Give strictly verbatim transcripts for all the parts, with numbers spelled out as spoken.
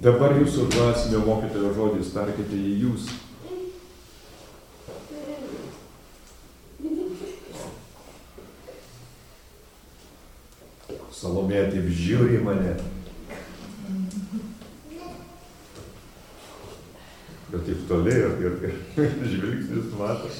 Dabar jūsų dvasinio mokytojo žodis tarkite į jūs. Salomėja taip žiūri mane. Bet taip toli ir, ir, ir žvilgsnis mato.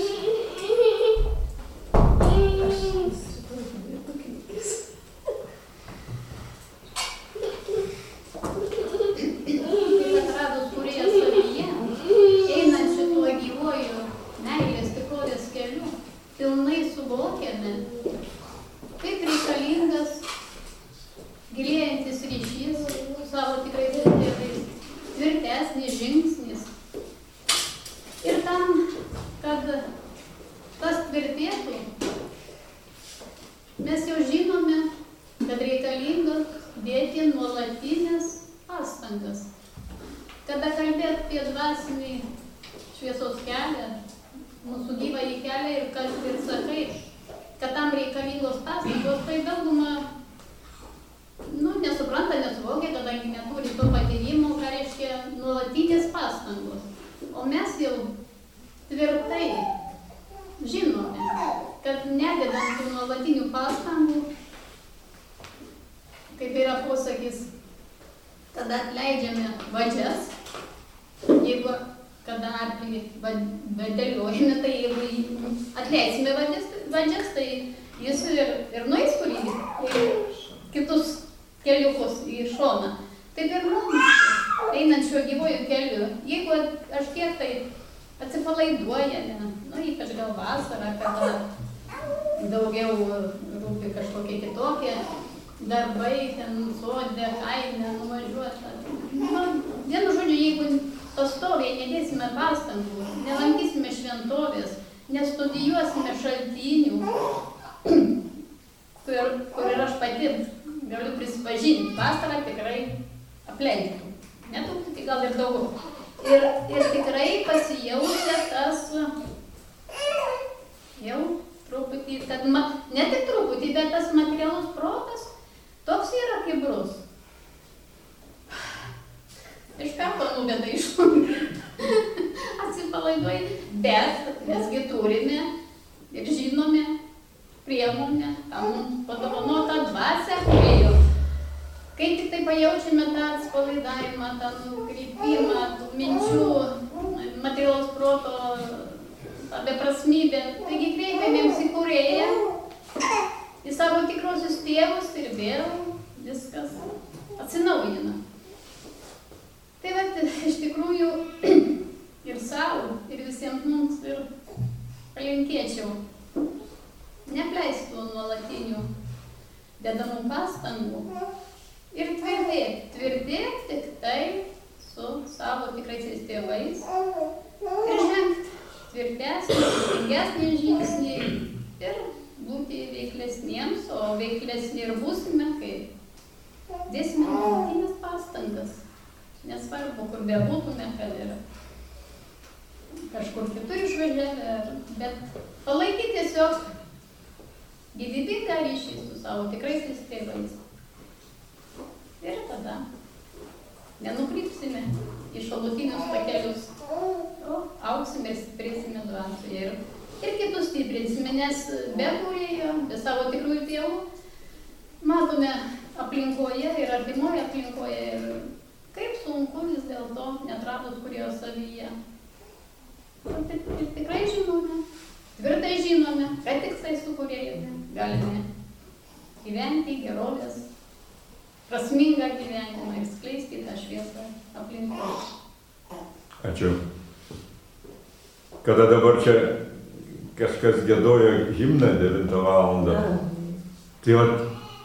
Ačiū. Kada dabar čia kažkas giedojo himną devintą valandą, tai vat,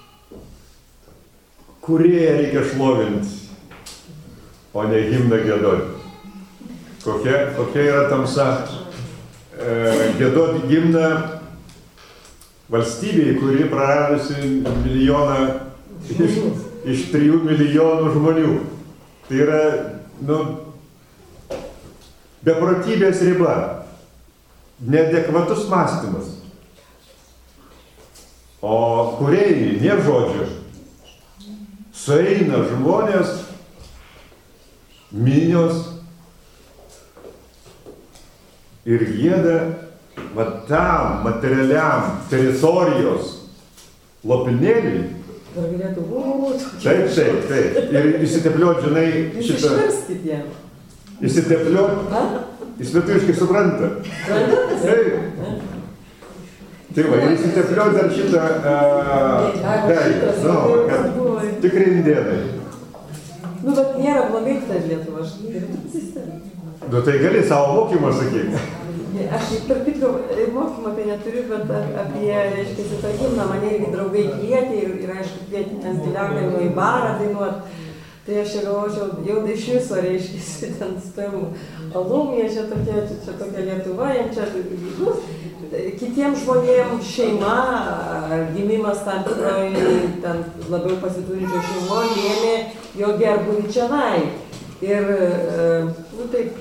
kūrėją reikia šlovinti, o ne himną giedoti. Kokia, kokia yra tamsa e, giedoti himną valstybėje, kuri praradusi milijoną iš, iš trijų milijonų žmonių. Tai yra, nu, beprotybės riba, neadekvatus mąstymas. O kūrėjai, nėra žodžių, sueina žmonės minios ir gieda va tam materialiam teritorijos lopinėliui. Dar galėtų būt. Taip, taip, taip. Ir įsitepliot, žinai, Jūs šitą... išverskit jam. Įsitepliot, jis lietuviškai supranta. Taip. Tai va, ir įsitepliot dar šitą... Taip, nu, kad tikrai indėnai. Nu, bet nėra blogai tai Lietuva, aš galiu sistemą. Nu, tai gali savo mokymą sakyti. Aš tarp kitko mokymą tai neturiu, bet apie, reiškia, tą himną mane irgi draugai kvietė ir, ir aišku, kvietė nes gyvenimo į barą dainuot. Tai aš čia galvočiau, jau tai iš viso, reiškia, ten su tavim alumija, čia tokia, čia tokia Lietuva, jam čia, nu, kitiems žmonėms šeima, gimimas tam tikroj, ten labiau pasiturinčio šeimoje lėmė jo gerbūvį čionai. Ir, nu taip,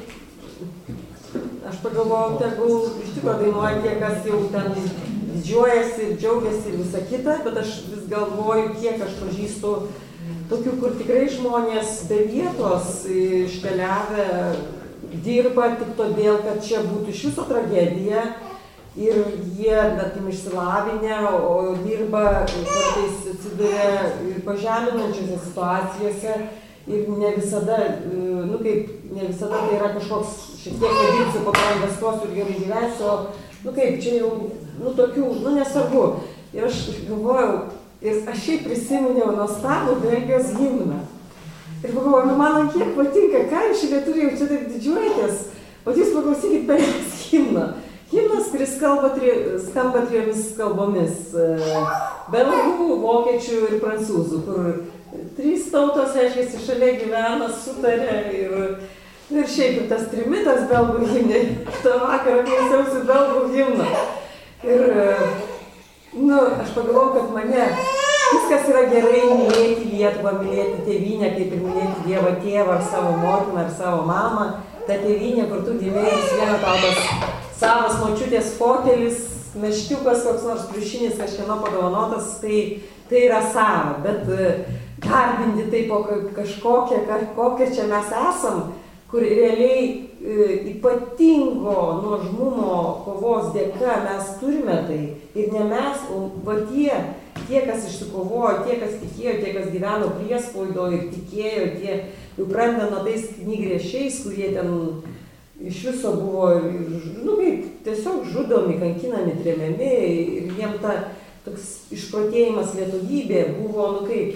aš pagalvojau, tegul iš tikro dainuoja tie, kas jau ten didžiuojasi ir džiaugiasi ir visa kita, bet aš vis galvoju, kiek aš pažįstu tokių, kur tikrai žmonės be vietos iškeliavę dirba tik todėl, kad čia būtų iš viso tragedija ir jie, tarkim, išsilavinę, o dirba kartais atsiduria ir pažeminančiose situacijose ir ne visada, nu kaip, ne visada tai yra kažkoks šiek tiek nedirbsiu, po to investuosiu ir gerai gyvensiu, nu kaip, čia jau, nu tokių, nu nesvarbu. Ir aš galvojau, ir aš šiaip prisiminiau nuostabų Belgijos himną. Ir pagalvojau, nu man kiek patinka, ką iš lietuvių čia taip didžiuojatės, o jūs paklausykit Belgijos himną. Himnas, kuris kalba tri, skamba trijomis kalbomis – belgų, vokiečių ir prancūzų, kur trys tautos, reiškia, šalia gyvena, sutarė ir, ir šiaip ir tas trimitas belgų himnė. Tą vakarą klausiausi belgų himną. Ir, nu, aš pagalvojau, kad mane viskas yra gerai mylėti Lietuvą, mylėti tėvynę, kaip ir mylėti Dievą tėvą ar savo motiną ar savo mamą. Ta tėvynė, kur tu gimėjai, viena tautas savas močiutės fotelis, meškiukas, koks nors pliušinis kažkieno padovanotas, tai, tai yra sava. Bet garbinti tai po kažkokią, kokią čia mes esam, kur realiai e, ypatingo nuožmumo kovos dėka mes turime tai. Ir ne mes, o va tie, tie, kas išsikovojo, tie, kas tikėjo, tie, kas gyveno priespaudo ir tikėjo, tie jau pradedant tais knygriešiais, kurie ten iš viso buvo, nu kaip, tiesiog žudomi, kankinami, tremiami ir jiem ta toks išprotėjimas lietuvybė buvo, nu kaip,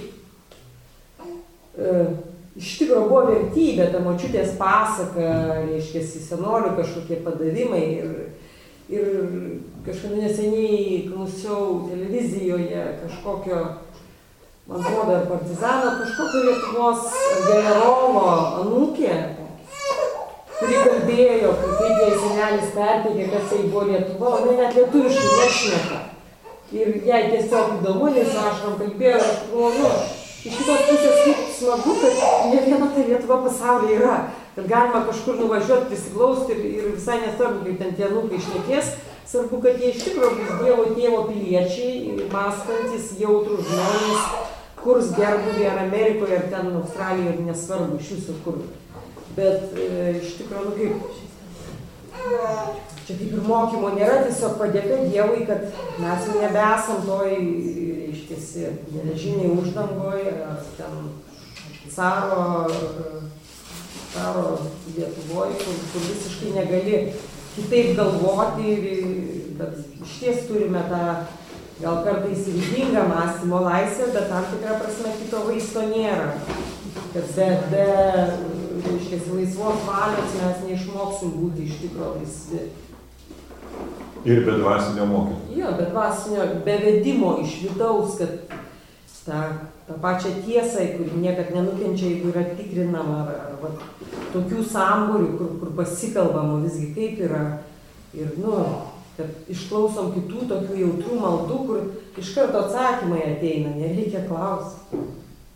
e, iš tikro buvo vertybė, ta močiutės pasaka, reiškia, senolių kažkokie padavimai ir, ir kažkada neseniai klausiau televizijoje kažkokio, man atrodo, ar partizano, kažkokio Lietuvos generolo anūkė, kuri kalbėjo, kaip jai senelis perteikė, kas tai buvo Lietuva, o ne net lietuviškai nešneka. Ir jai tiesiog įdomu, nes aš man kalbėjau, aš galvoju, iš kitos pusės kaip smagu, kad ne viena tai Lietuva pasaulyje yra, kad galima kažkur nuvažiuoti, prisiglausti ir, ir visai nesvarbu, kaip ten tie anūkai šnekės, svarbu, kad jie iš tikrųjų bus Dievo tėvo piliečiai, mąstantis, jautrūs žmonės, kurs gerbūvį ar Amerikoje, ar ten Australijoje, nesvarbu, iš viso kur. Bet e, iš tikrųjų, nu kaip, čia kaip ir mokymo nėra, tiesiog padėka Dievui, kad mes jau nebesam toj, reiškiasi, geležiniai uždangoj, ar ten caro, caro Lietuvoj, kur, kur visiškai negali kitaip galvoti, bet iš ties turime tą gal kartais ir ydingą mąstymo laisvę, bet tam tikrą prasme kito vaisto nėra. Kad be, be reiškiasi, laisvos valios mes neišmoksim būti iš tikro laisvi. Ir be dvasinio mokymo. Jo, be dvasinio, be vedimo iš vidaus, kad tą, tą pačią tiesą, kuri niekad nenukenčia, jeigu yra tikrinama, ar, ar va, tokių sambūrių, kur, kur pasikalbama visgi kaip yra. Ir, nu, kad išklausom kitų tokių jautrių maldų, kur iš karto atsakymai ateina, nereikia klausyti.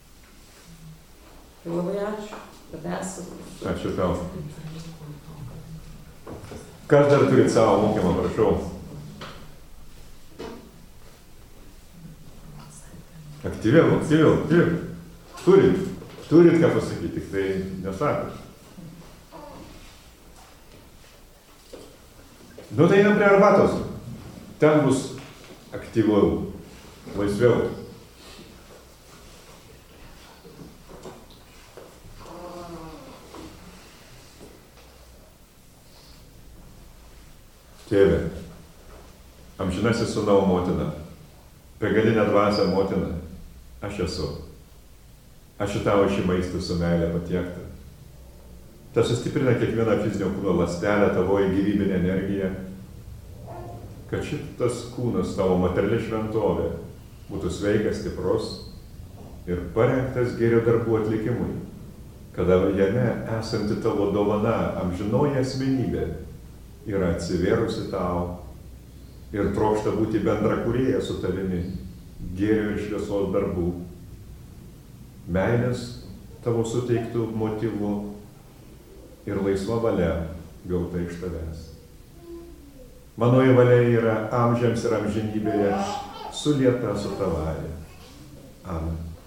Tai labai ačiū, kad esate. Ačiū tau. Kas dar turit savo mokymą, prašau? Aktyviau, aktyviau, aktyviau. Turit, turit ką pasakyti, tik tai nesakot. Nu tai einam prie arbatos. Ten bus aktyviau, laisviau. Tėve, amžinasis sūnau motina, begalinė dvasia motina, aš esu. Aš į tavo šį maistą su meilė patiektą. Tas sustiprina kiekvieną fizinio kūno ląstelę, tavoji gyvybinė energija, kad šitas kūnas, tavo materiali šventovė, būtų sveikas, stiprus ir parengtas gėrio darbų atlikimui, kada jame esanti tavo dovana, amžinoji asmenybė, yra atsivėrusi tau ir trokšta būti bendra kūrėja su tavimi, gėrio ir šviesos darbų, meilės tavo suteiktų motyvų ir laisva valia gauta iš tavęs. Manoji valia yra amžiams ir amžinybėje sulieta su tavąja. Amen.